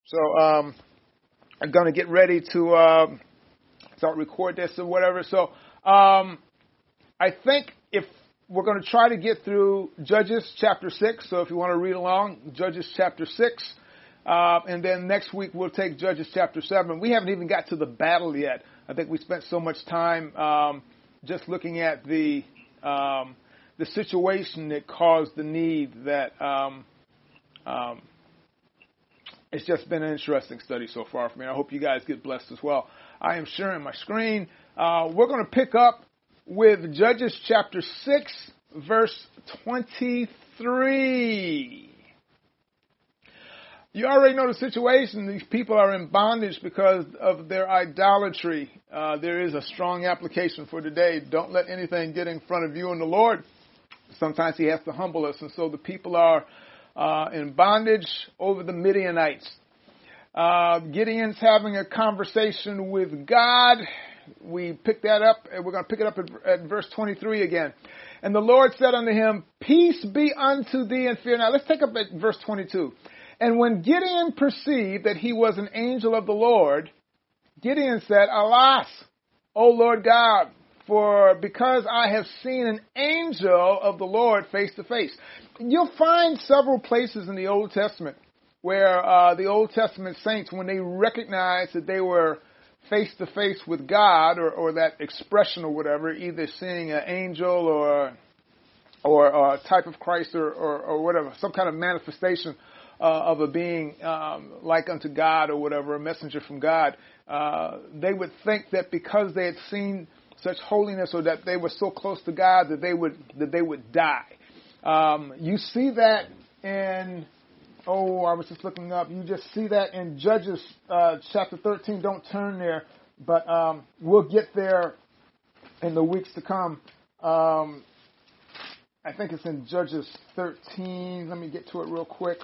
So I'm going to get ready to start record this or whatever. So I think if we're going to try to get through Judges chapter 6. So if you want to read along, Judges chapter 6. And then next week we'll take Judges chapter 7. We haven't even got to the battle yet. I think we spent so much time just looking at the situation that caused the need that it's just been an interesting study so far for me. I hope you guys get blessed as well. I am sharing my screen. We're going to pick up with Judges chapter 6, verse 23. You already know the situation. These people are in bondage because of their idolatry. There is a strong application for today. Don't let anything get in front of you and the Lord. Sometimes he has to humble us. And so the people are in bondage over the Midianites. Gideon's having a conversation with God. We pick that up, and we're going to pick it up at verse 23 again. And the Lord said unto him, Peace be unto thee, and fear not. Let's take up at verse 22. And when Gideon perceived that he was an angel of the Lord, Gideon said, Alas, O Lord God, for because I have seen an angel of the Lord face to face. You'll find several places in the Old Testament where the Old Testament saints, when they recognized that they were face to face with God, or that expression or whatever, either seeing an angel or a type of Christ or whatever, some kind of manifestation of a being like unto God or whatever, a messenger from God, they would think that because they had seen such holiness or that they were so close to God that they would die. You see that in, I was just looking up. You just see that in Judges chapter 13. Don't turn there, but we'll get there in the weeks to come. I think it's in Judges 13. Let me get to it real quick.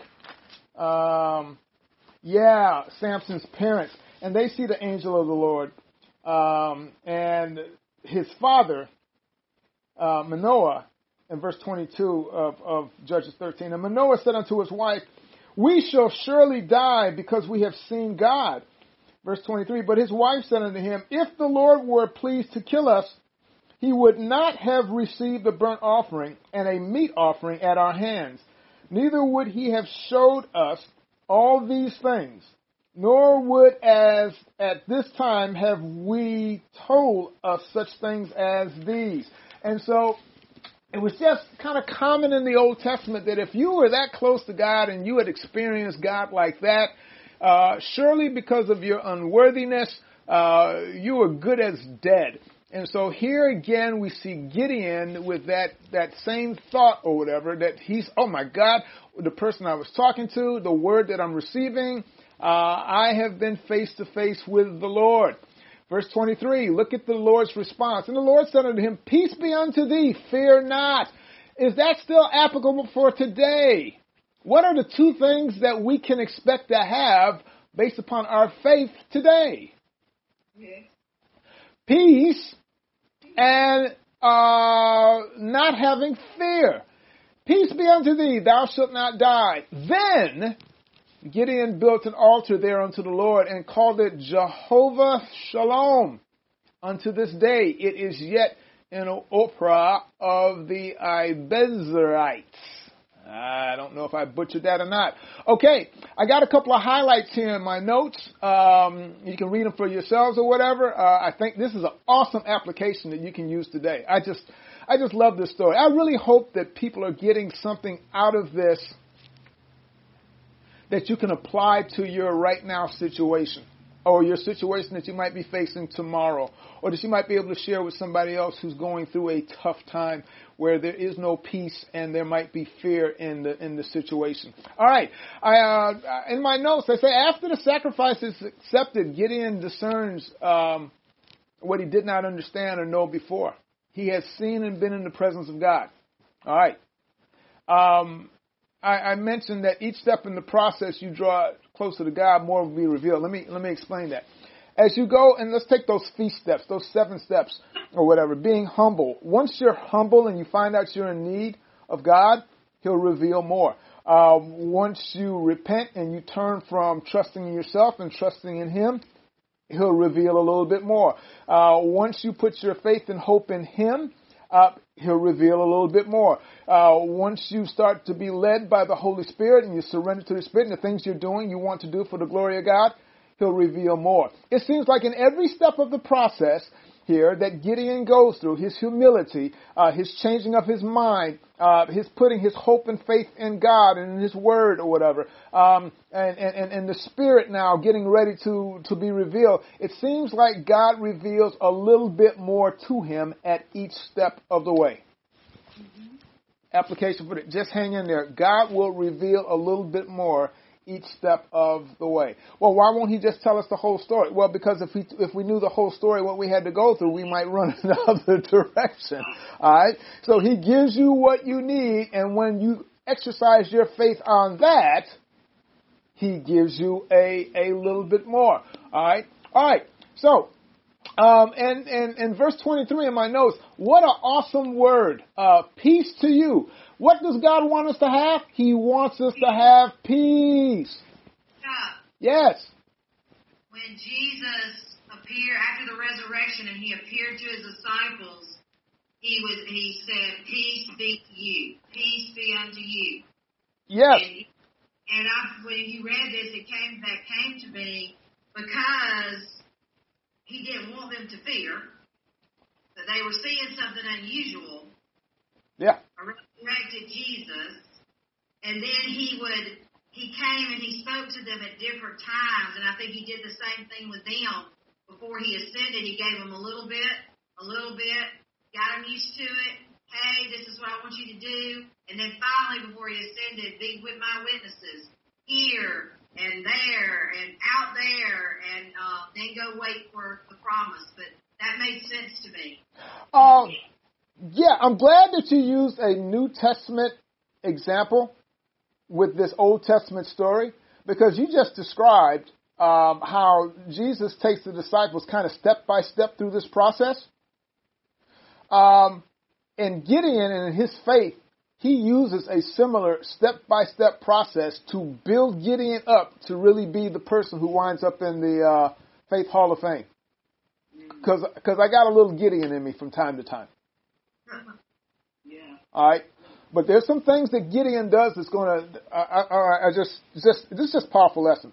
Samson's parents. And they see the angel of the Lord. And his father, Manoah, in verse 22 of Judges 13. And Manoah said unto his wife, We shall surely die because we have seen God. Verse 23. But his wife said unto him, If the Lord were pleased to kill us, he would not have received a burnt offering and a meat offering at our hands. Neither would he have showed us all these things, nor would as at this time have we told us such things as these. And so it was just kind of common in the Old Testament that if you were that close to God and you had experienced God like that, surely because of your unworthiness, you were good as dead. And so here again, we see Gideon with that same thought or whatever, that he's, oh my God, the person I was talking to, the word that I'm receiving, I have been face to face with the Lord. Verse 23, look at the Lord's response. And the Lord said unto him, Peace be unto thee, fear not. Is that still applicable for today? What are the two things that we can expect to have based upon our faith today? Yes. Peace and not having fear. Peace be unto thee, thou shalt not die. Then Gideon built an altar there unto the Lord and called it Jehovah Shalom. Unto this day it is yet in Ophrah of the Abezerites. I don't know if I butchered that or not. Okay, I got a couple of highlights here in my notes. You can read them for yourselves or whatever. I think this is an awesome application that you can use today. I just love this story. I really hope that people are getting something out of this that you can apply to your right now situation, or your situation that you might be facing tomorrow, or that you might be able to share with somebody else who's going through a tough time where there is no peace and there might be fear in the situation. All right. In my notes, I say after the sacrifice is accepted, Gideon discerns what he did not understand or know before. He has seen and been in the presence of God. All right. I mentioned that each step in the process you draw closer to God, more will be revealed. Let me explain that. As you go, and let's take those feast steps, those 7 steps or whatever, being humble. Once you're humble and you find out you're in need of God, he'll reveal more. Once you repent and you turn from trusting in yourself and trusting in Him, He'll reveal a little bit more. Once you put your faith and hope in Him, He'll reveal a little bit more. Once you start to be led by the Holy Spirit and you surrender to the Spirit and the things you're doing, you want to do for the glory of God, He'll reveal more. It seems like in every step of the process here that Gideon goes through, his humility, his changing of his mind, his putting his hope and faith in God and in His Word or whatever, and the Spirit now getting ready to be revealed, it seems like God reveals a little bit more to him at each step of the way. Mm-hmm. Application for it. Just hang in there. God will reveal a little bit more each step of the way. Well, why won't He just tell us the whole story? Well, because if we knew the whole story, what we had to go through, we might run another direction. All right? So He gives you what you need, and when you exercise your faith on that, He gives you a little bit more. All right? All right. So, and verse 23 in my notes, what an awesome word. Peace to you. What does God want us to have? He wants us to have peace. Yes. When Jesus appeared after the resurrection and He appeared to His disciples, He said, "Peace be to you. Peace be unto you." Yes. And when you read this, that came to me because He didn't want them to fear that they were seeing something unusual. Yeah. A resurrected Jesus, and then He came and He spoke to them at different times, and I think He did the same thing with them before He ascended. He gave them a little bit, got them used to it. Hey, this is what I want you to do, and then finally, before He ascended, be with my witnesses here and there and out there, and then go wait for the promise. But that made sense to me. Yeah, I'm glad that you used a New Testament example with this Old Testament story, because you just described how Jesus takes the disciples kind of step by step through this process. And Gideon and his faith, he uses a similar step-by-step process to build Gideon up to really be the person who winds up in the Faith Hall of Fame. Because I got a little Gideon in me from time to time. Yeah. All right, but there's some things that Gideon does that's going to. This is just powerful lesson.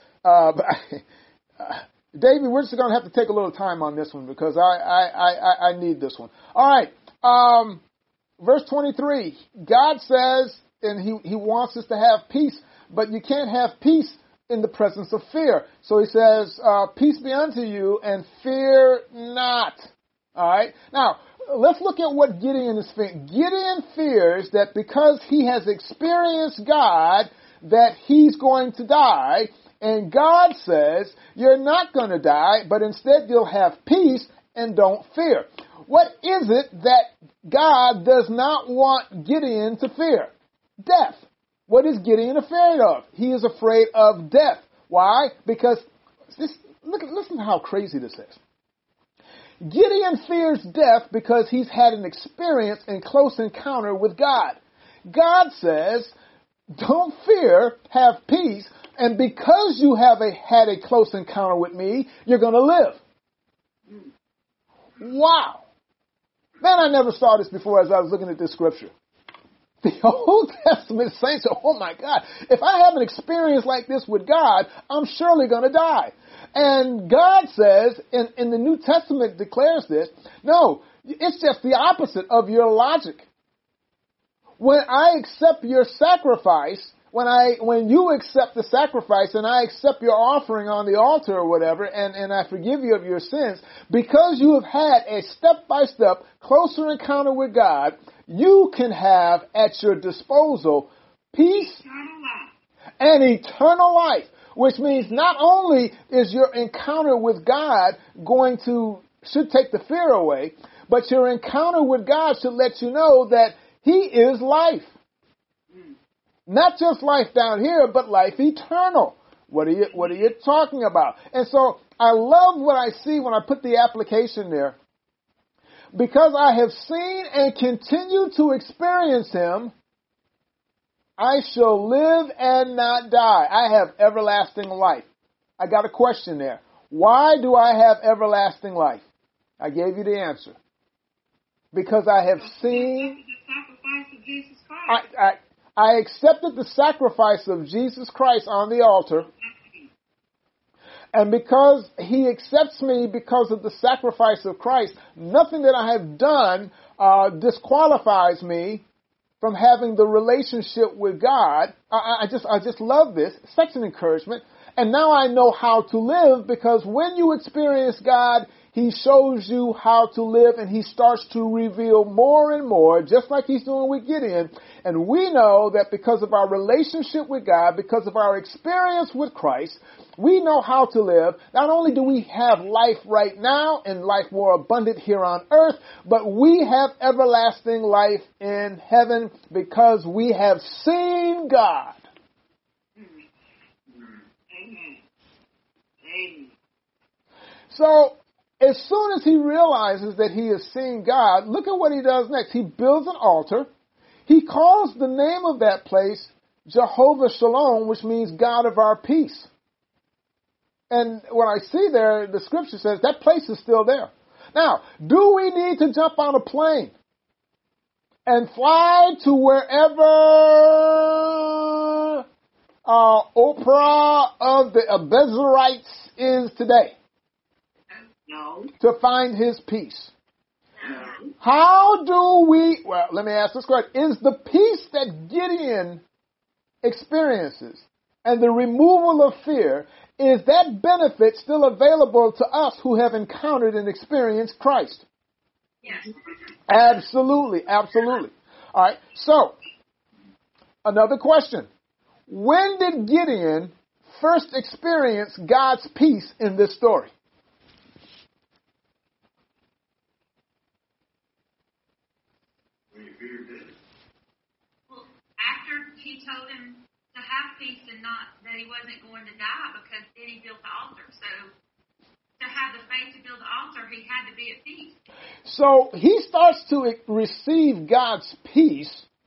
David, we're just going to have to take a little time on this one because I need this one. All right, verse 23. God says, and He wants us to have peace, but you can't have peace in the presence of fear. So He says, "Peace be unto you, and fear not." All right, now. Let's look at what Gideon is fearing. Gideon fears that because he has experienced God, that he's going to die. And God says, you're not going to die, but instead you'll have peace and don't fear. What is it that God does not want Gideon to fear? Death. What is Gideon afraid of? He is afraid of death. Why? Because, listen to how crazy this is. Gideon fears death because he's had an experience and close encounter with God. God says, don't fear, have peace, and because you have had a close encounter with me, you're going to live. Wow. Man, I never saw this before as I was looking at this scripture. The Old Testament saints, oh my God, if I have an experience like this with God, I'm surely going to die. And God says, in the New Testament declares this, no, it's just the opposite of your logic. When I accept your sacrifice, when you accept the sacrifice and I accept your offering on the altar or whatever, and I forgive you of your sins, because you have had a step-by-step closer encounter with God, you can have at your disposal peace and eternal life. Which means not only is your encounter with God should take the fear away, but your encounter with God should let you know that He is life. Not just life down here, but life eternal. What are you talking about? And so I love what I see when I put the application there. Because I have seen and continue to experience Him, I shall live and not die. I have everlasting life. I got a question there. Why do I have everlasting life? I gave you the answer. Because I have seen... The sacrifice of Jesus Christ. I accepted the sacrifice of Jesus Christ on the altar. And because he accepts me because of the sacrifice of Christ, nothing that I have done disqualifies me from having the relationship with God. I just love this. It's such an encouragement. And now I know how to live, because when you experience God, he shows you how to live, and he starts to reveal more and more, just like he's doing with Gideon. And we know that because of our relationship with God, because of our experience with Christ, we know how to live. Not only do we have life right now and life more abundant here on earth, but we have everlasting life in heaven because we have seen God. Amen. Amen. So, as soon as he realizes that he has seen God, look at what he does next. He builds an altar. He calls the name of that place Jehovah Shalom, which means God of our peace. And what I see there, the scripture says that place is still there. Now, do we need to jump on a plane and fly to wherever Oprah of the Abezerites is today? No. To find his peace. No. How do we, well, let me ask this question. Is the peace that Gideon experiences and the removal of fear, is that benefit still available to us who have encountered and experienced Christ? Yes. Absolutely, absolutely. All right, so, another question. When did Gideon first experience God's peace in this story? Well, after he told him to have peace and not that he wasn't going to die, because then he built the altar. So to have the faith to build the altar, he had to be at peace. So he starts to receive God's peace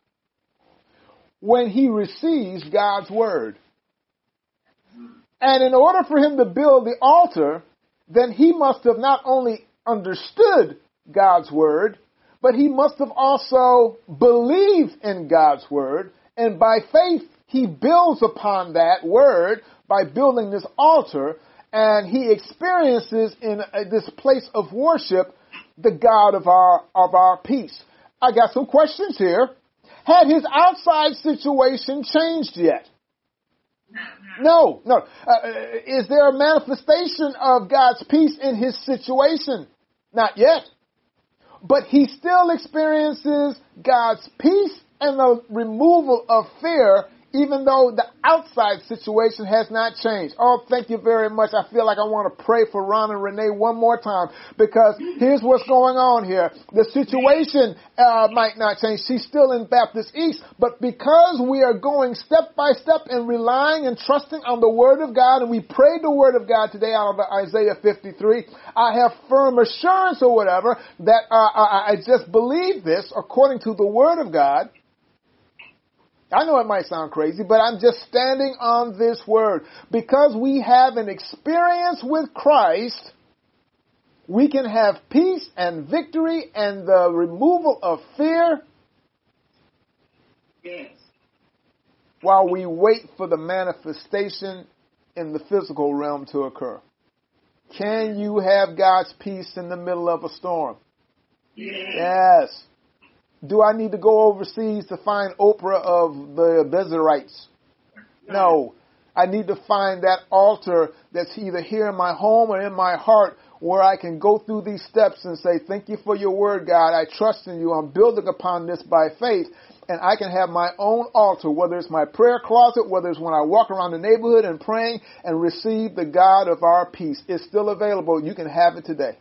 when he receives God's word. And in order for him to build the altar, then he must have not only understood God's word, but he must have also believed in God's word. And by faith, he builds upon that word by building this altar, and he experiences in this place of worship the God of our peace. I got some questions here. Had his outside situation changed yet? No. Is there a manifestation of God's peace in his situation? Not yet. But he still experiences God's peace and the removal of fear, even though the outside situation has not changed. Oh, thank you very much. I feel like I want to pray for Ron and Renee one more time, because here's what's going on here. The situation might not change. She's still in Baptist East, but because we are going step by step and relying and trusting on the Word of God, and we prayed the Word of God today out of Isaiah 53, I have firm assurance or whatever that I just believe this according to the Word of God. I know it might sound crazy, but I'm just standing on this word. Because we have an experience with Christ, we can have peace and victory and the removal of fear. Yes. While we wait for the manifestation in the physical realm to occur. Can you have God's peace in the middle of a storm? Yes. Do I need to go overseas to find Oprah of the Bezerites? No. I need to find that altar that's either here in my home or in my heart, where I can go through these steps and say, thank you for your word, God. I trust in you. I'm building upon this by faith. And I can have my own altar, whether it's my prayer closet, whether it's when I walk around the neighborhood and praying, and receive the God of our peace. It's still available. You can have it today.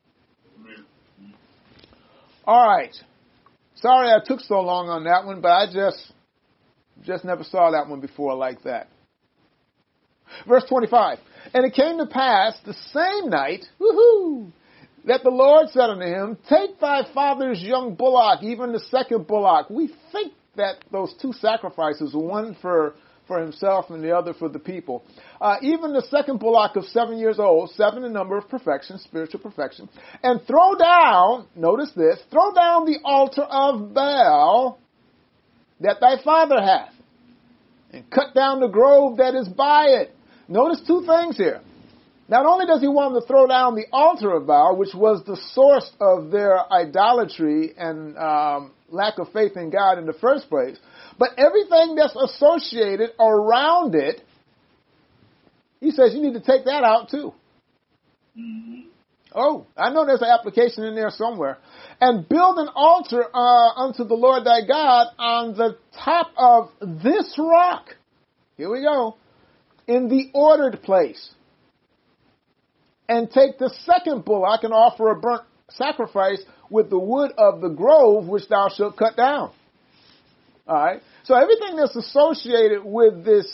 All right. Sorry I took so long on that one, but I just never saw that one before like that. Verse 25. And it came to pass the same night, that the Lord said unto him, take thy father's young bullock, even the second bullock. We think those two sacrifices, one for himself and the other for the people. Even the second bullock of 7 years old, 7 in number of perfection, spiritual perfection, and throw down, notice this, throw down the altar of Baal that thy father hath, and cut down the grove that is by it. Notice two things here. Not only does he want them to throw down the altar of Baal, which was the source of their idolatry and lack of faith in God in the first place, but everything that's associated around it, he says you need to take that out too. Mm-hmm. Oh, I know there's an application in there somewhere. And build an altar unto the Lord thy God on the top of this rock. Here we go. In the ordered place. And take the second bullock and offer a burnt sacrifice with the wood of the grove which thou shalt cut down. All right. So everything that's associated with this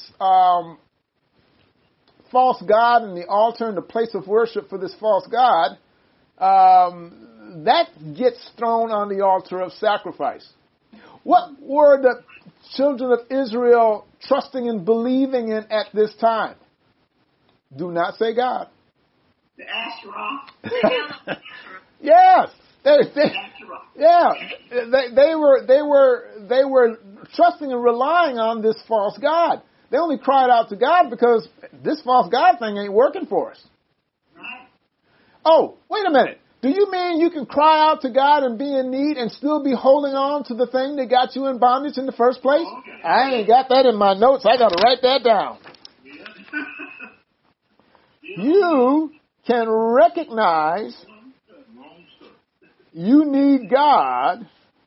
false god and the altar and the place of worship for this false god, that gets thrown on the altar of sacrifice. What were the children of Israel trusting and believing in at this time? Do not say God. The Asherah. Yes. Asherah. They were trusting and relying on this false god. They only cried out to God because this false god thing ain't working for us. Right. Oh, wait a minute. Do you mean you can cry out to God and be in need and still be holding on to the thing that got you in bondage in the first place? Okay. I ain't got that in my notes. I got to write that down. Yeah. You can recognize you need God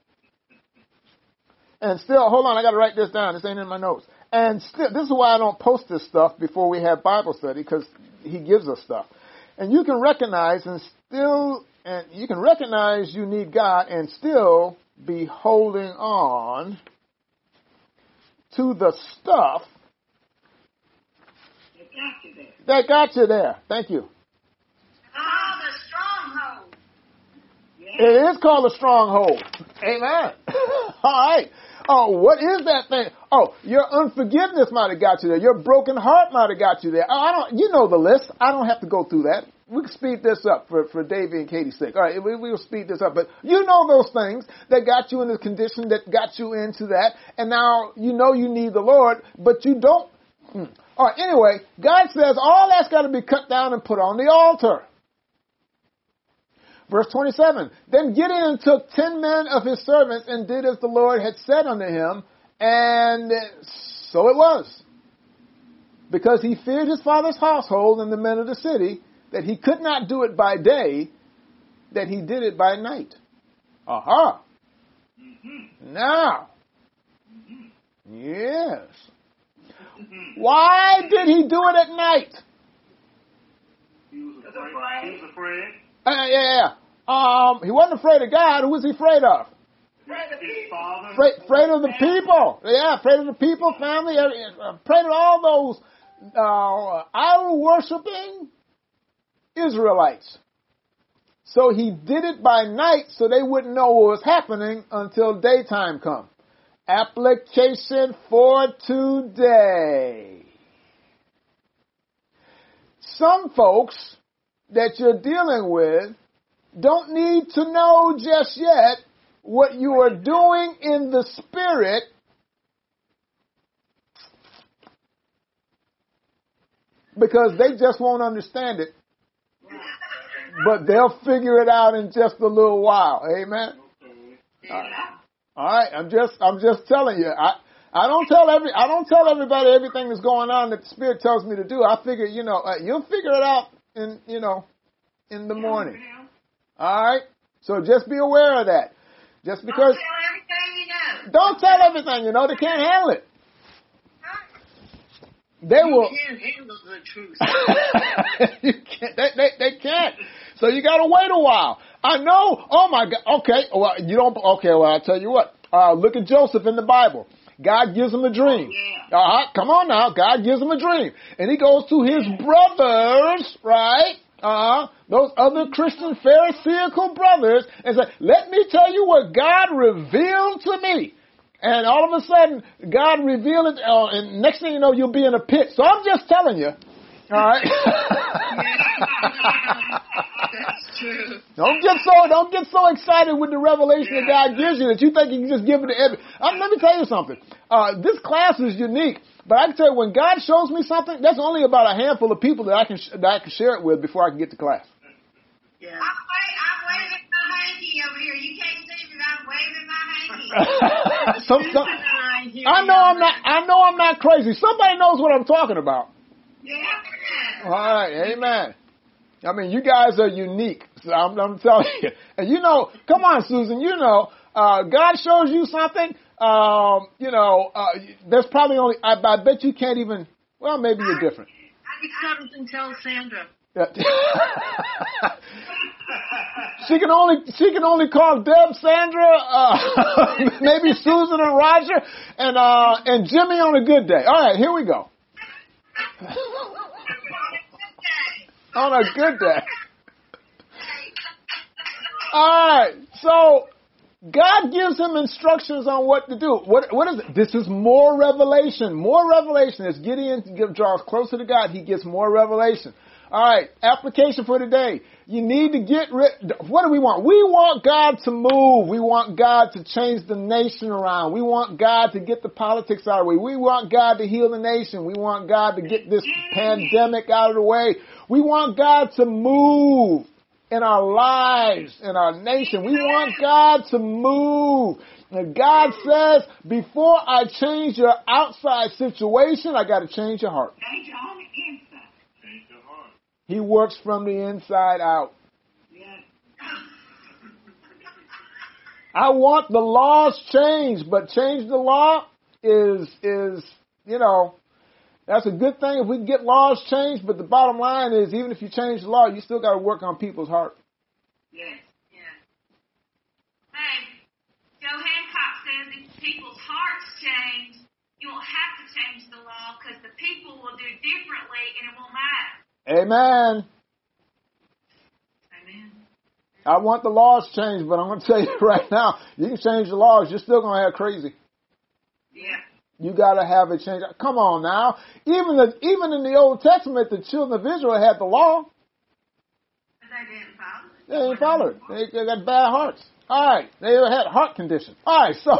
and still, hold on, I got to write this down. This ain't in my notes. And still, this is why I don't post this stuff before we have Bible study, because he gives us stuff. And you can recognize you need God and still be holding on to the stuff that got you there. Thank you. Oh, the stronghold. Yeah. It is called a stronghold. Amen. All right. Oh, what is that thing? Oh, your unforgiveness might have got you there. Your broken heart might have got you there. Oh, you know the list. I don't have to go through that. We can speed this up for Davey and Katie's sake. All right, we'll speed this up. But you know those things that got you in the condition that got you into that. And now you know you need the Lord, but you don't. All right, anyway, God says all that's got to be cut down and put on the altar. Verse 27, then Gideon took 10 men of his servants and did as the Lord had said unto him, and so it was. Because he feared his father's household and the men of the city, that he could not do it by day, that he did it by night. Aha. Mm-hmm. Now. Mm-hmm. Yes. Mm-hmm. Why did he do it at night? He was afraid. Yeah. He wasn't afraid of God. Who was he afraid of? His father. Afraid of the people. Yeah, afraid of the people, family. Afraid of all those idol-worshiping Israelites. So he did it by night so they wouldn't know what was happening until daytime come. Application for today. Some folks that you're dealing with don't need to know just yet what you are doing in the spirit because they just won't understand it. But they'll figure it out in just a little while. Amen. All right. I'm just telling you. I don't tell everybody everything that's going on that the Spirit tells me to do. I figure, you'll figure it out in the morning. All right? So just be aware of that. Just because. Don't tell everything you know. Don't tell everything you know. They can't handle it. They will. You can't handle the truth. You can't. They can't. So you got to wait a while. I know. Oh my God. Okay. Well, you don't. Okay. Well, I'll tell you what. Look at Joseph in the Bible. God gives him a dream. Yeah. Come on now. God gives him a dream. And he goes to his brothers, right? Those other Christian Pharisaical brothers and say, let me tell you what God revealed to me. And all of a sudden, God revealed it, and next thing you know, you'll be in a pit. So I'm just telling you, all right? That's true. Don't get so excited with the revelation that God gives you that you think you can just give it to every. Let me tell you something. This class is unique, but I can tell you when God shows me something, that's only about a handful of people that I can share it with before I can get to class. Yeah. I'm waving my hanky over here. You can't see me, but I'm waving my hanky. I know I'm not crazy. Somebody knows what I'm talking about. Yeah. All right, amen. I mean, you guys are unique. So I'm telling you. And you know, come on, Susan, you know, God shows you something, there's probably only, I bet you can't even, well, maybe you're different. I come and tell Sandra. She can only call Deb, Sandra, maybe Susan and Roger, and Jimmy on a good day. All right, here we go. On a good day. All right, so God gives him instructions on what to do. What is it? This is more revelation. More revelation. As Gideon draws closer to God, he gets more revelation. All right, application for today. You need to get rid. What do we want? We want God to move. We want God to change the nation around. We want God to get the politics out of the way. We want God to heal the nation. We want God to get this pandemic out of the way. We want God to move in our lives, in our nation. We want God to move. And God says, before I change your outside situation, I got to change your heart. Change your own inside. Change your heart. He works from the inside out. Yeah. I want the laws changed, but change the law is that's a good thing if we can get laws changed, but the bottom line is even if you change the law, you still got to work on people's heart. Yes. Yeah. Hey, Joe Hancock says if people's hearts change, you won't have to change the law because the people will do differently and it won't matter. Amen. Amen. I want the laws changed, but I'm going to tell you right now, you can change the laws, you're still going to have crazy. Yeah. You got to have it changed. Come on now. Even in the Old Testament, the children of Israel had the law. But they didn't follow it. They didn't follow it. They got bad hearts. All right. They had heart condition. All right. So,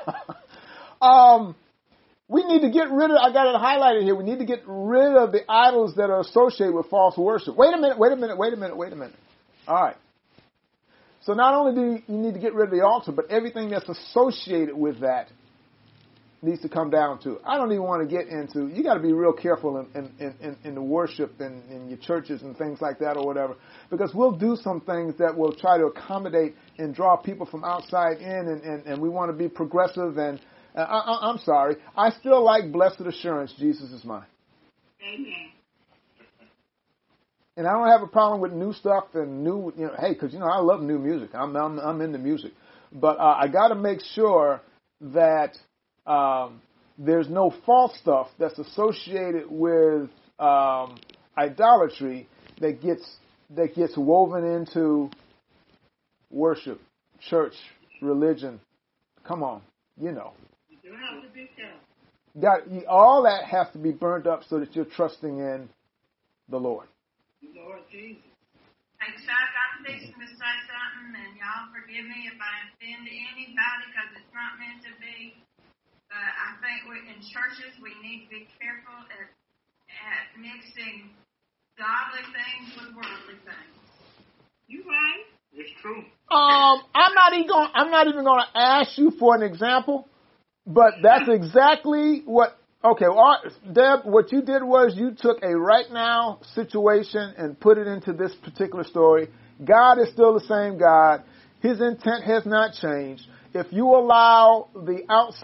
we need to get rid of, I got it highlighted here. We need to get rid of the idols that are associated with false worship. Wait a minute. All right. So not only do you need to get rid of the altar, but everything that's associated with that needs to come down to. I don't even want to get into, you got to be real careful in the worship in your churches and things like that or whatever, because we'll do some things that will try to accommodate and draw people from outside in, and we want to be progressive, and I'm sorry, I still like blessed assurance, Jesus is mine. Amen. And I don't have a problem with new stuff and new, hey, because, I love new music. I'm into music. But I got to make sure that there's no false stuff that's associated with idolatry that gets woven into worship, church, religion. Come on, You do have to be careful. All that has to be burnt up so that you're trusting in the Lord. Lord Jesus. Hey, Chuck, I'm fixing to say something, and y'all forgive me if I offend anybody because it's not meant to be. But I think in churches we need to be careful at mixing godly things with worldly things. You right? It's true. I'm not even going to ask you for an example, but that's exactly what. Okay, well, Deb, what you did was you took a right now situation and put it into this particular story. God is still the same God. His intent has not changed. If you allow the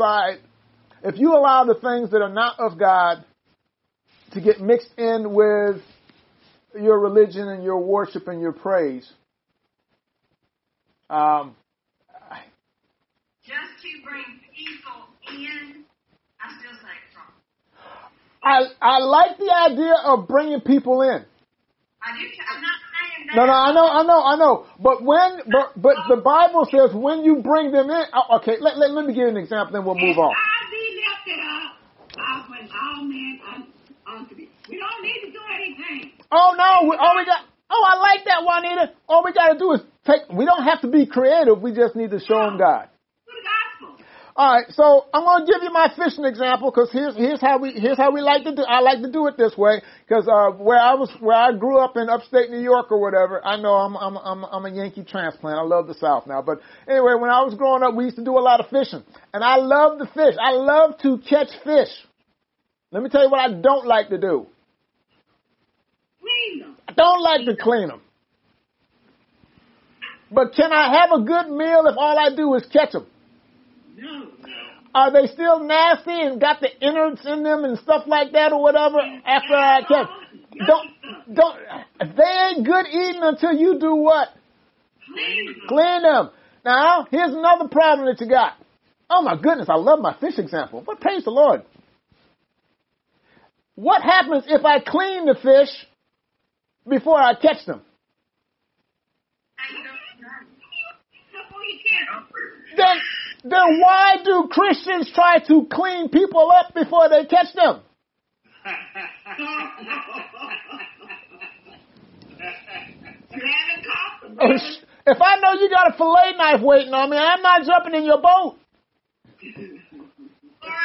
things that are not of God to get mixed in with your religion and your worship and your praise, just to bring people in, I still say it's wrong. I like the idea of bringing people in. I do. I'm not saying No, I know. But but the Bible says when you bring them in, okay, let me give you an example, then we'll move on. I'll be lifted up when all men unto thee. We don't need to do anything. Oh no, I like that, Juanita. All we got to do is we don't have to be creative, we just need to show them God. Do the gospel. All right, so I'm going to give you my fishing example because here's how we like to do. I like to do it this way because where I grew up in upstate New York or whatever. I know I'm a Yankee transplant. I love the South now, but anyway, when I was growing up, we used to do a lot of fishing, and I love to fish. I love to catch fish. Let me tell you what I don't like to do. Clean them. I don't like to clean them. But can I have a good meal if all I do is catch them? No. Are they still nasty and got the innards in them and stuff like that or whatever after I catch? Don't, they ain't good eating until you do what? Clean them. Now, here's another problem that you got. Oh my goodness, I love my fish example, but praise the Lord. What happens if I clean the fish before I catch them? Then why do Christians try to clean people up before they catch them? If I know you got a fillet knife waiting on me, I'm not jumping in your boat. For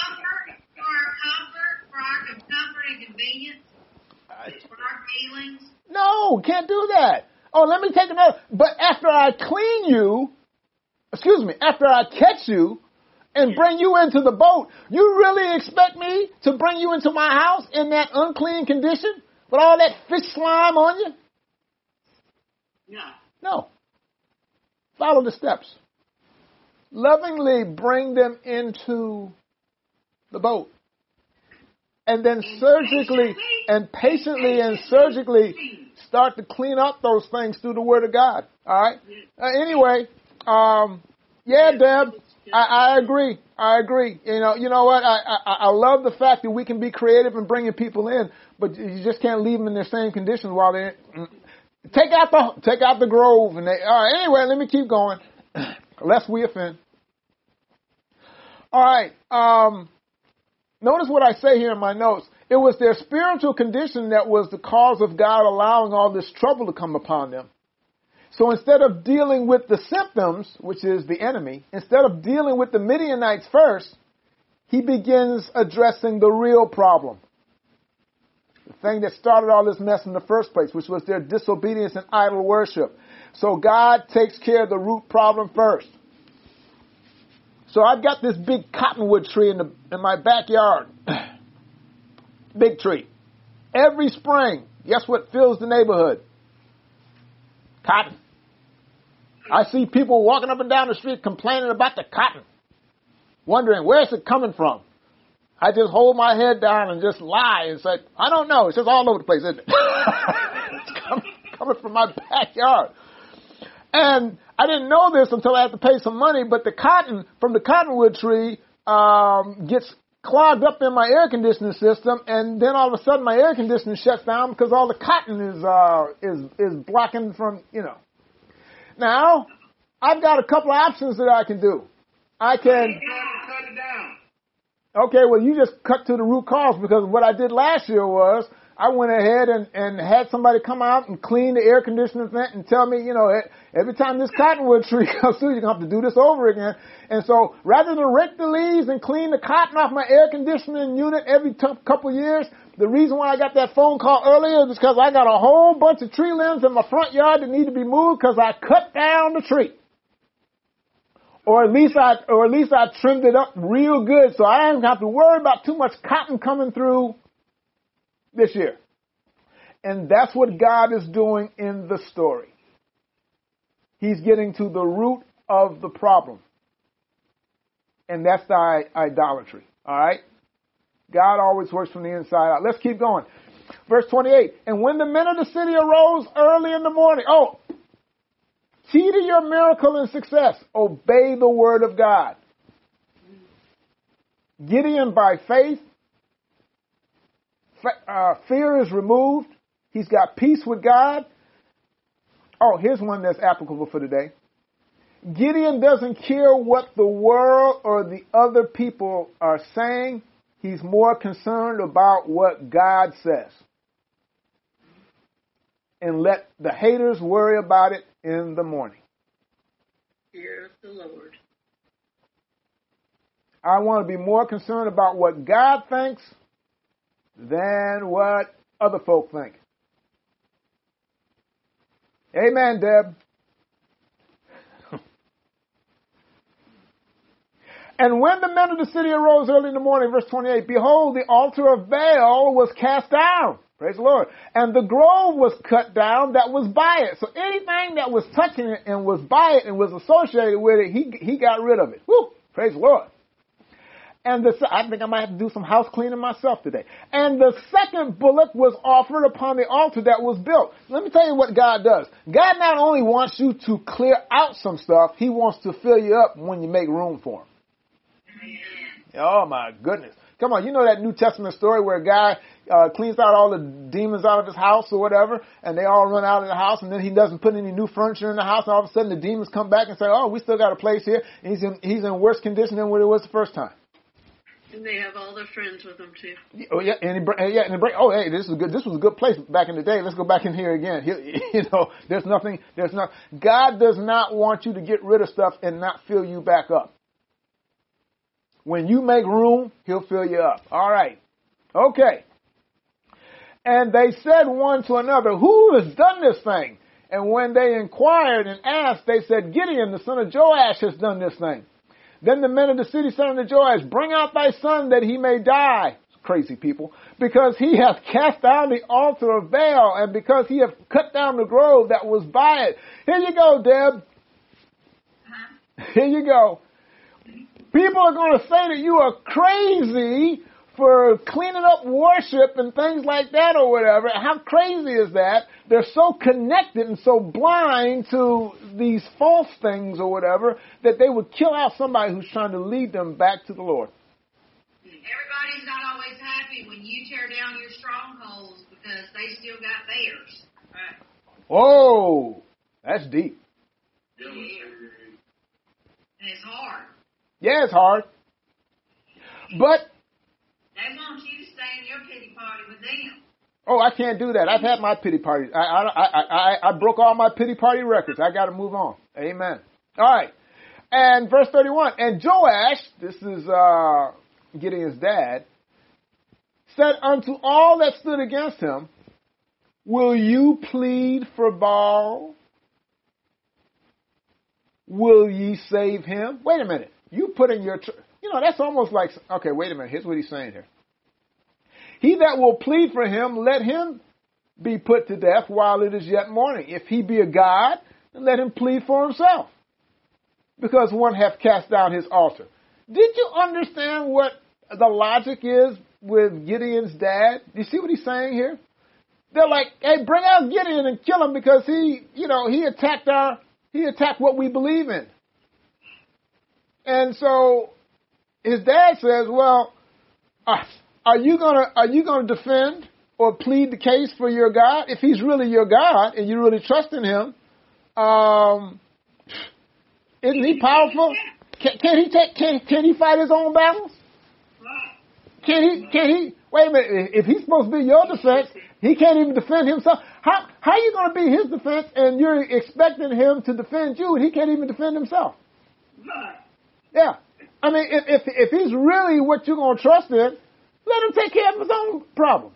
our comfort and convenience, for our feelings. No, can't do that. Oh, let me take another. But after I catch you and bring you into the boat, you really expect me to bring you into my house in that unclean condition with all that fish slime on you? No. Follow the steps. Lovingly bring them into the boat. And then surgically and patiently and surgically start to clean up those things through the Word of God. All right? Anyway, yeah, Deb, I agree. You know what? I love the fact that we can be creative in bringing people in, but you just can't leave them in their same conditions while they're take out the grove. And all right, anyway, let me keep going, lest we offend. All right. Notice what I say here in my notes. It was their spiritual condition that was the cause of God allowing all this trouble to come upon them. So instead of dealing with the symptoms, which is the enemy, instead of dealing with the Midianites first, he begins addressing the real problem. The thing that started all this mess in the first place, which was their disobedience and idol worship. So God takes care of the root problem first. So I've got this big cottonwood tree in my backyard. Big tree. Every spring, guess what fills the neighborhood? Cotton. I see people walking up and down the street complaining about the cotton, wondering where's it coming from. I just hold my head down and just lie and say, I don't know. It's just all over the place, isn't it? It's coming from my backyard. And I didn't know this until I had to pay some money, but the cotton from the cottonwood tree gets clogged up in my air conditioning system, and then all of a sudden my air conditioning shuts down because all the cotton is blocking from, Now, I've got a couple of options that I can do. I can cut it down. Okay, well, you just cut to the root cause, because what I did last year was I went ahead and had somebody come out and clean the air conditioning vent and tell me, every time this cottonwood tree comes through, you're going to have to do this over again. And so rather than rake the leaves and clean the cotton off my air conditioning unit every couple years, the reason why I got that phone call earlier is because I got a whole bunch of tree limbs in my front yard that need to be moved because I cut down the tree. Or at least I trimmed it up real good so I didn't have to worry about too much cotton coming through this year. And that's what God is doing in the story. He's getting to the root of the problem. And that's the idolatry. All right? God always works from the inside out. Let's keep going. Verse 28. And when the men of the city arose early in the morning. Key to your miracle and success. Obey the word of God. Gideon, by faith, fear is removed. He's got peace with God. Oh, here's one that's applicable for today. Gideon doesn't care what the world or the other people are saying. He's more concerned about what God says. And let the haters worry about it in the morning. Fear of the Lord. I want to be more concerned about what God thinks than what other folk think. Amen, Deb. And when the men of the city arose early in the morning, verse 28, behold, the altar of Baal was cast down. Praise the Lord. And the grove was cut down that was by it. So anything that was touching it and was by it and was associated with it, he got rid of it. Woo! Praise the Lord. And I think I might have to do some house cleaning myself today. And the second bullock was offered upon the altar that was built. Let me tell you what God does. God not only wants you to clear out some stuff, he wants to fill you up when you make room for him. Oh my goodness. Come on, you know that New Testament story where a guy cleans out all the demons out of his house or whatever, and they all run out of the house, and then he doesn't put any new furniture in the house, and all of a sudden the demons come back and say, oh, we still got a place here, and he's in worse condition than what it was the first time. And they have all their friends with them too. Oh yeah, oh hey, this is good. This was a good place back in the day. Let's go back in here again. There's nothing. God does not want you to get rid of stuff and not fill you back up. When you make room, he'll fill you up. All right. Okay. And they said one to another, who has done this thing? And when they inquired and asked, they said, Gideon, the son of Joash, has done this thing. Then the men of the city said unto Joash, bring out thy son that he may die. Crazy people. Because he hath cast down the altar of Baal, and because he hath cut down the grove that was by it. Here you go, Deb. Here you go. People are going to say that you are crazy for cleaning up worship and things like that or whatever. How crazy is that? They're so connected and so blind to these false things or whatever that they would kill out somebody who's trying to lead them back to the Lord. Everybody's not always happy when you tear down your strongholds because they still got theirs. Right? Oh, that's deep. Yeah. And it's hard. Yeah, it's hard. But they want you to stay in your pity party with them. Oh, I can't do that. I've had my pity parties. I broke all my pity party records. I got to move on. Amen. All right. And verse 31. And Joash, this is Gideon's dad, said unto all that stood against him, will you plead for Baal? Will ye save him? Wait a minute. You put in your, that's almost like, okay, wait a minute. Here's what he's saying here. He that will plead for him, let him be put to death while it is yet morning. If he be a god, then let him plead for himself, because one hath cast down his altar. Did you understand what the logic is with Gideon's dad? Do you see what he's saying here? They're like, hey, bring out Gideon and kill him because he attacked what we believe in. And so his dad says, well, are you gonna defend or plead the case for your God? If he's really your God and you really trust in him, isn't he powerful? Can he fight his own battles? Can he? Wait a minute. If he's supposed to be your defense, he can't even defend himself. How are you going to be his defense and you're expecting him to defend you and he can't even defend himself? Yeah. I mean, if he's really what you're going to trust in, let him take care of his own problems.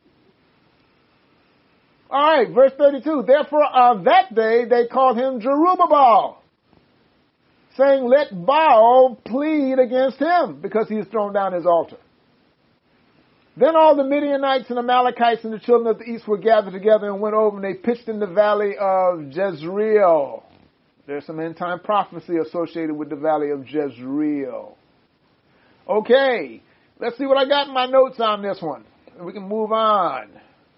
All right, verse 32. Therefore, on that day, they called him Jerubbaal, saying, let Baal plead against him, because he has thrown down his altar. Then all the Midianites and Amalekites and the children of the east were gathered together and went over, and they pitched in the valley of Jezreel. There's some end-time prophecy associated with the valley of Jezreel. Okay, let's see what I got in my notes on this one. And we can move on.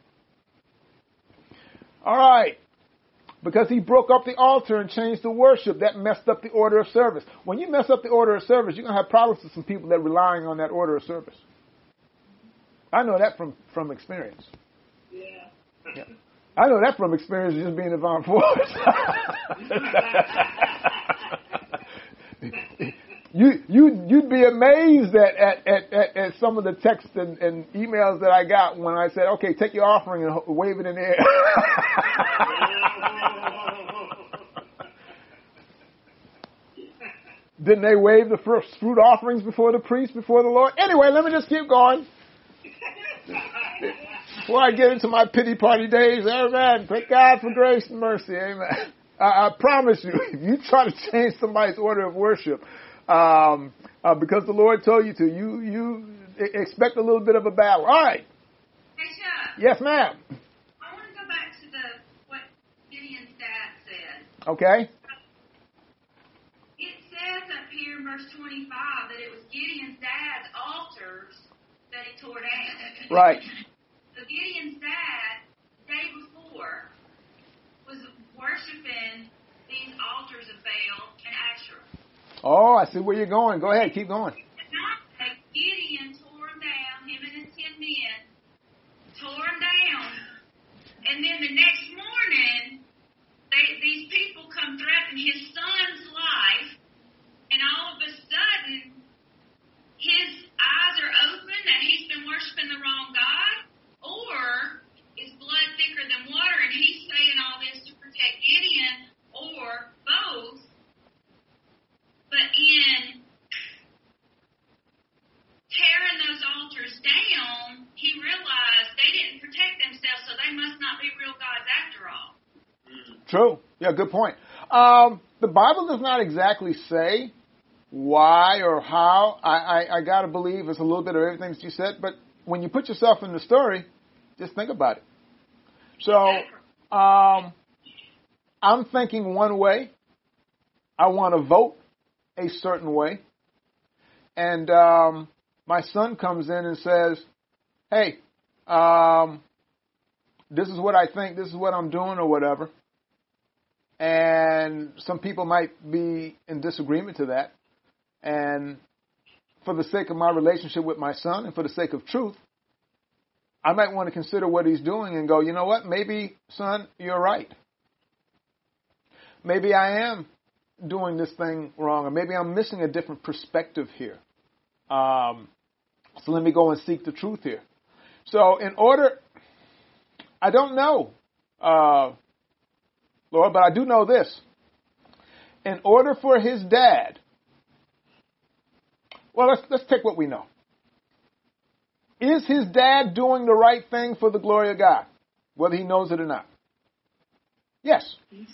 All right. Because he broke up the altar and changed the worship, that messed up the order of service. When you mess up the order of service, you're going to have problems with some people that are relying on that order of service. I know that from experience. Yeah. I know that from experience just being in Armed Force. You'd be amazed at some of the texts and emails that I got when I said, okay, take your offering and wave it in the air. Didn't they wave the first fruit offerings before the priest, before the Lord? Anyway, let me just keep going. Before I get into my pity party days, amen. Thank God for grace and mercy, amen. I promise you, if you try to change somebody's order of worship, because the Lord told you to, you expect a little bit of a battle. All right. Hey, Chuck. Yes, ma'am. I want to go back to what Gideon's dad said. Okay. It says up here in verse 25 that it was Gideon's dad's altars that he tore down. Right. So Gideon's dad, the day before, was worshiping these altars of Baal and Asherah. Oh, I see where you're going. Go ahead. Keep going. And Gideon tore them down, him and his 10 men, tore them down. And then the next morning, these people come threaten his son's life, and all of a sudden, his eyes are open that he's been worshiping the wrong God, or is blood thicker than water, and he's saying all this to protect Gideon, or both. But in tearing those altars down, he realized they didn't protect themselves, so they must not be real gods after all. True. Yeah, good point. The Bible does not exactly say why or how. I got to believe it's a little bit of everything that you said, but when you put yourself in the story, just think about it. So, I'm thinking one way. I want to vote a certain way. And my son comes in and says, hey, this is what I think, this is what I'm doing or whatever. And some people might be in disagreement to that. And for the sake of my relationship with my son and for the sake of truth, I might want to consider what he's doing and go, you know what, maybe, son, you're right. Maybe I am doing this thing wrong, or maybe I'm missing a different perspective here. So let me go and seek the truth here. So in order, I don't know, Lord, but I do know this. In order for his dad, well, let's take what we know. Is his dad doing the right thing for the glory of God, whether he knows it or not? Yes.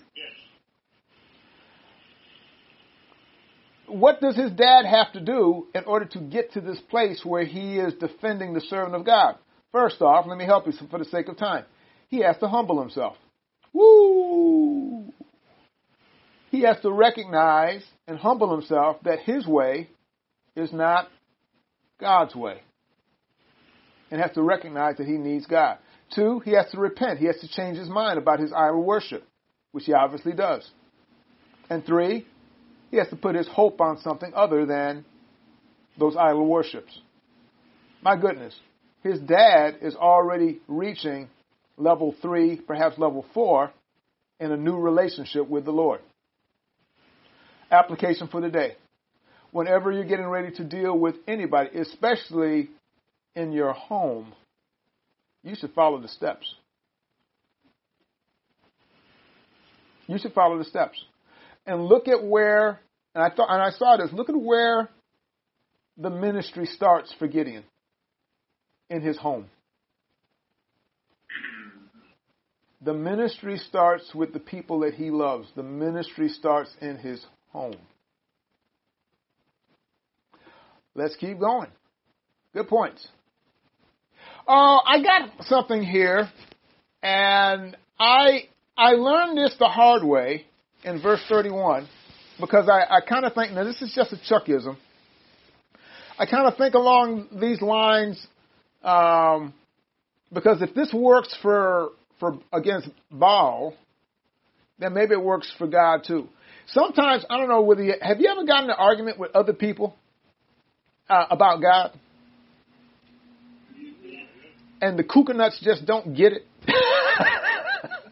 What does his dad have to do in order to get to this place where he is defending the servant of God? First off, let me help you for the sake of time. He has to humble himself. Woo! He has to recognize and humble himself that his way is not God's way. And has to recognize that he needs God. 2, he has to repent. He has to change his mind about his idol worship, which he obviously does. And 3, he has to put his hope on something other than those idol worships. My goodness, his dad is already reaching level 3, perhaps level 4, in a new relationship with the Lord. Application for the day. Whenever you're getting ready to deal with anybody, especially in your home, you should follow the steps. You should follow the steps. And look at where, and I saw this, look at where the ministry starts for Gideon. In his home. The ministry starts with the people that he loves. The ministry starts in his home. Let's keep going. Good points. I got something here, and I learned this the hard way in verse 31, because I kind of think, now this is just a Chuckism. I kind of think along these lines, because if this works for against Baal, then maybe it works for God too. Sometimes, I don't know whether have you ever gotten in an argument with other people about God? And the Kukanuts just don't get it.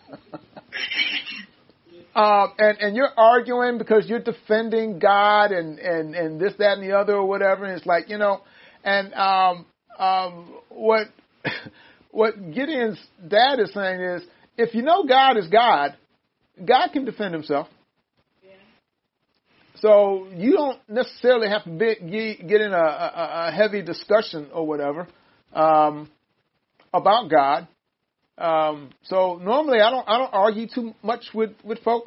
and you're arguing because you're defending God and this, that, and the other or whatever. And it's like, and what Gideon's dad is saying is, if you know God is God, God can defend himself. So you don't necessarily have to get in a heavy discussion or whatever about God. So normally I don't argue too much with folk.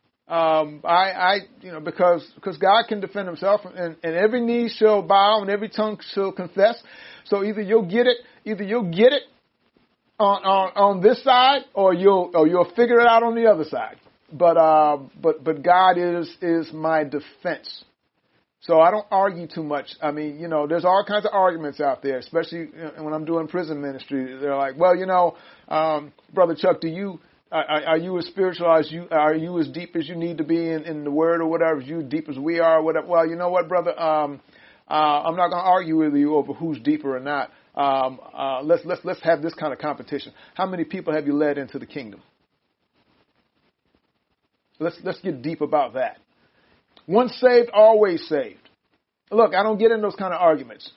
Because God can defend himself, and every knee shall bow and every tongue shall confess. So either you'll get it on this side, or you'll figure it out on the other side. But God is my defense. So I don't argue too much. I mean, there's all kinds of arguments out there, especially when I'm doing prison ministry. They're like, well, Brother Chuck, are you as spiritual are you as deep as you need to be in the Word or whatever? Are you deep as we are or whatever? Well, you know what, brother? I'm not going to argue with you over who's deeper or not. Let's have this kind of competition. How many people have you led into the kingdom? Let's get deep about that. Once saved, always saved. Look, I don't get in those kind of arguments.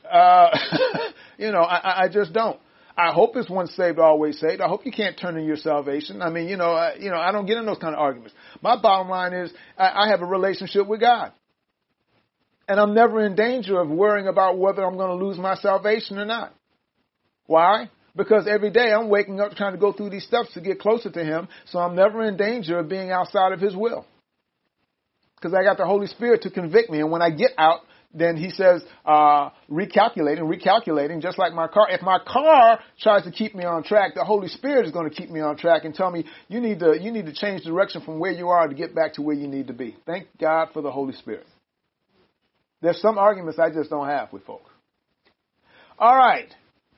I just don't. I hope it's once saved, always saved. I hope you can't turn in your salvation. I mean, I don't get in those kind of arguments. My bottom line is I have a relationship with God. And I'm never in danger of worrying about whether I'm going to lose my salvation or not. Why? Because every day I'm waking up trying to go through these steps to get closer to him. So I'm never in danger of being outside of his will. Because I got the Holy Spirit to convict me. And when I get out, then he says, recalculating, just like my car. If my car tries to keep me on track, the Holy Spirit is going to keep me on track and tell me, you need to change direction from where you are to get back to where you need to be. Thank God for the Holy Spirit. There's some arguments I just don't have with folk. All right.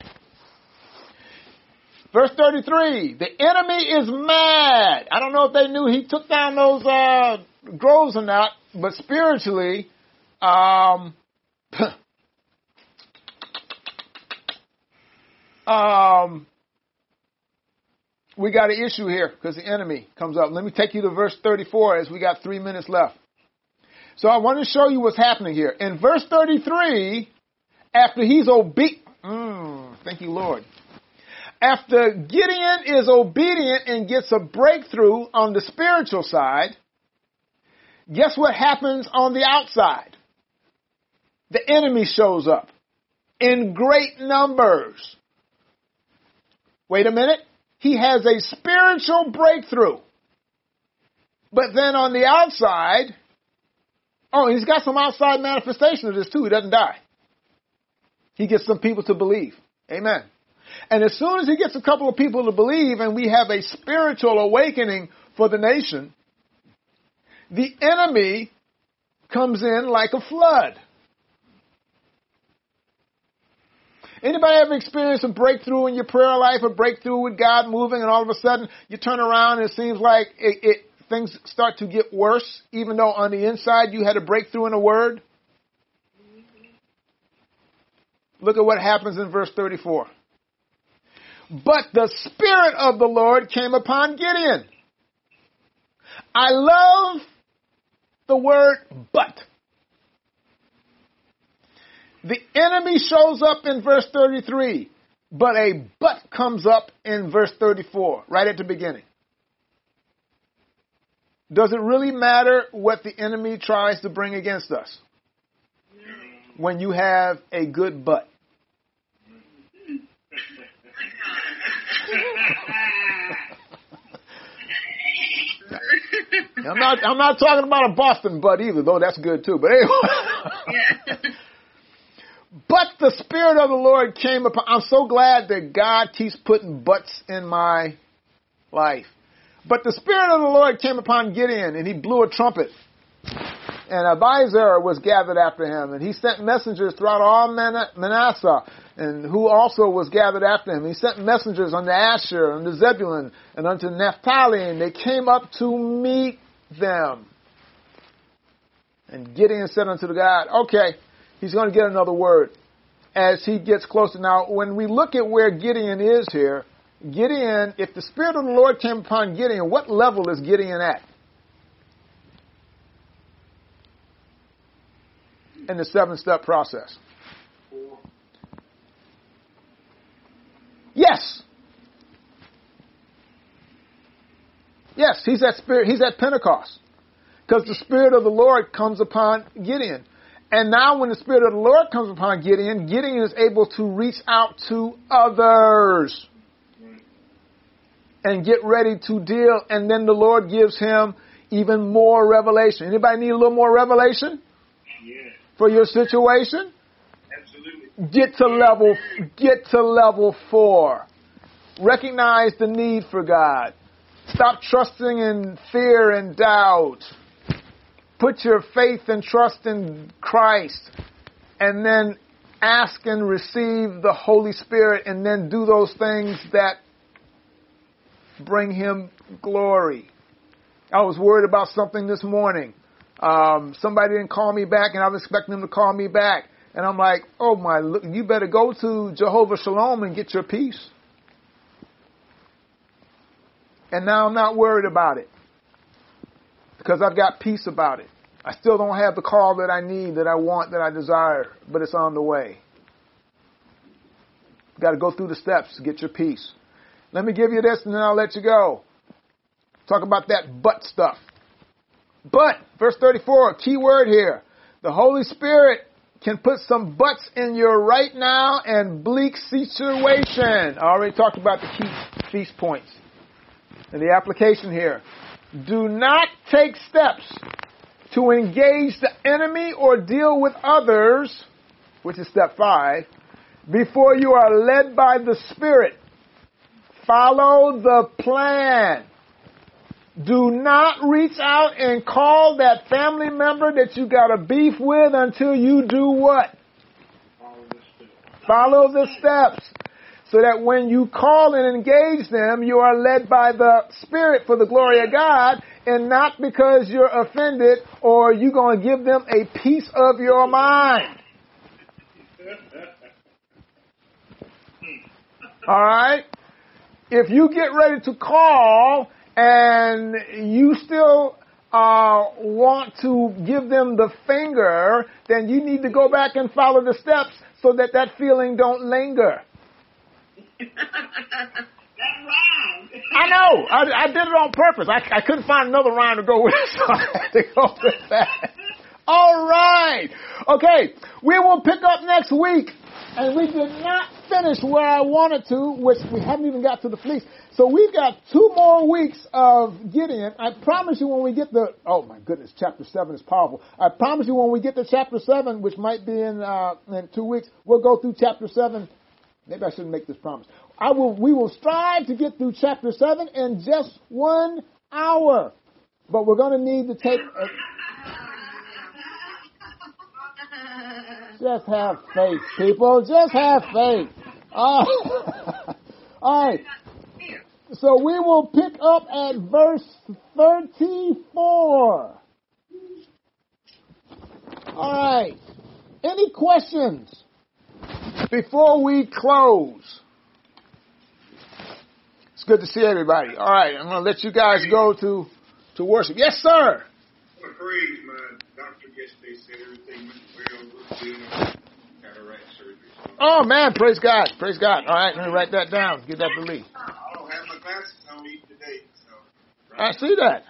Verse 33, the enemy is mad. I don't know if they knew he took down those groves or not, but spiritually, we got an issue here because the enemy comes up. Let me take you to verse 34 as we got 3 minutes left. So I want to show you what's happening here. In verse 33, after he's thank you, Lord. After Gideon is obedient and gets a breakthrough on the spiritual side, guess what happens on the outside? The enemy shows up in great numbers. Wait a minute. He has a spiritual breakthrough. But then on the outside, he's got some outside manifestation of this too. He doesn't die. He gets some people to believe. Amen. And as soon as he gets a couple of people to believe and we have a spiritual awakening for the nation, the enemy comes in like a flood. Anybody ever experienced a breakthrough in your prayer life, a breakthrough with God moving, and all of a sudden you turn around and it seems like things start to get worse, even though on the inside you had a breakthrough in a word? Look at what happens in verse 34. But the Spirit of the Lord came upon Gideon. I love the word but. The enemy shows up in verse 33, but a but comes up in verse 34, right at the beginning. Does it really matter what the enemy tries to bring against us? When you have a good but. I'm not talking about a Boston butt either, though that's good too. But anyway. Yeah. But the Spirit of the Lord came upon. I'm so glad that God keeps putting buts in my life. But the Spirit of the Lord came upon Gideon, and he blew a trumpet. And Abiezer was gathered after him, and he sent messengers throughout all Manasseh, and who also was gathered after him. He sent messengers unto Asher, unto Zebulun, and unto Naphtali, and they came up to meet them. And Gideon said unto the God, okay, he's going to get another word as he gets closer. Now, when we look at where Gideon is here, Gideon, if the Spirit of the Lord came upon Gideon, what level is Gideon at? in the 7-step process? Yes. Yes, he's at Spirit. He's at Pentecost. Because the Spirit of the Lord comes upon Gideon. And now when the Spirit of the Lord comes upon Gideon, Gideon is able to reach out to others and get ready to deal. And then the Lord gives him even more revelation. Anybody need a little more revelation for your situation? Absolutely. Get to level 4. Recognize the need for God. Stop trusting in fear and doubt. Put your faith and trust in Christ, and then ask and receive the Holy Spirit, and then do those things that bring Him glory. I was worried about something this morning. Somebody didn't call me back, and I was expecting them to call me back. And I'm like, you better go to Jehovah Shalom and get your peace. And now I'm not worried about it, because I've got peace about it. I still don't have the call that I need, that I want, that I desire, but it's on the way. You've got to go through the steps to get your peace. Let me give you this, and then I'll let you go. Talk about that but stuff. But, verse 34, key word here. The Holy Spirit can put some buts in your right now and bleak situation. I already talked about the key feast points. And the application here. Do not take steps to engage the enemy or deal with others, which is step 5, before you are led by the Spirit. Follow the plan. Do not reach out and call that family member that you got a beef with until you do what? Follow the steps. So that when you call and engage them, you are led by the Spirit for the glory of God, and not because you're offended or you're going to give them a piece of your mind. All right? If you get ready to call and you still want to give them the finger, then you need to go back and follow the steps so that that feeling don't linger. That rhyme. I know. I did it on purpose. I couldn't find another rhyme to go with, so I had to go with that. All right. Okay. We will pick up next week. And we did not finish where I wanted to, which we haven't even got to the fleece. So we've got 2 more weeks of Gideon. I promise you when we get oh my goodness, chapter 7 is powerful. I promise you when we get to chapter 7, which might be in 2 weeks, we'll go through chapter 7. Maybe I shouldn't make this promise. We will strive to get through chapter 7 in just 1 hour. But we're going to need to take just have faith, people. Just have faith. All right. So we will pick up at verse 34. All right. Any questions before we close? It's good to see everybody. All right. I'm going to let you guys go to worship. Yes, sir. I want to praise my doctor yesterday. Said everything went well. We're doing cataract surgery. So. Oh, man. Praise God. Praise God. All right. Let me write that down. Give that to Lee. I don't have my glasses on even today. So. I see that.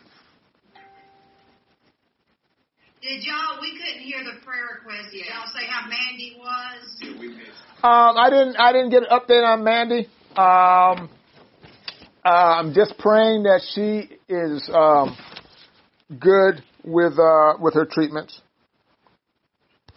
Did y'all, we couldn't hear the prayer request. Did y'all say how Mandy was? Yeah, we missed. I didn't get an update on Mandy. I'm just praying that she is good with her treatments.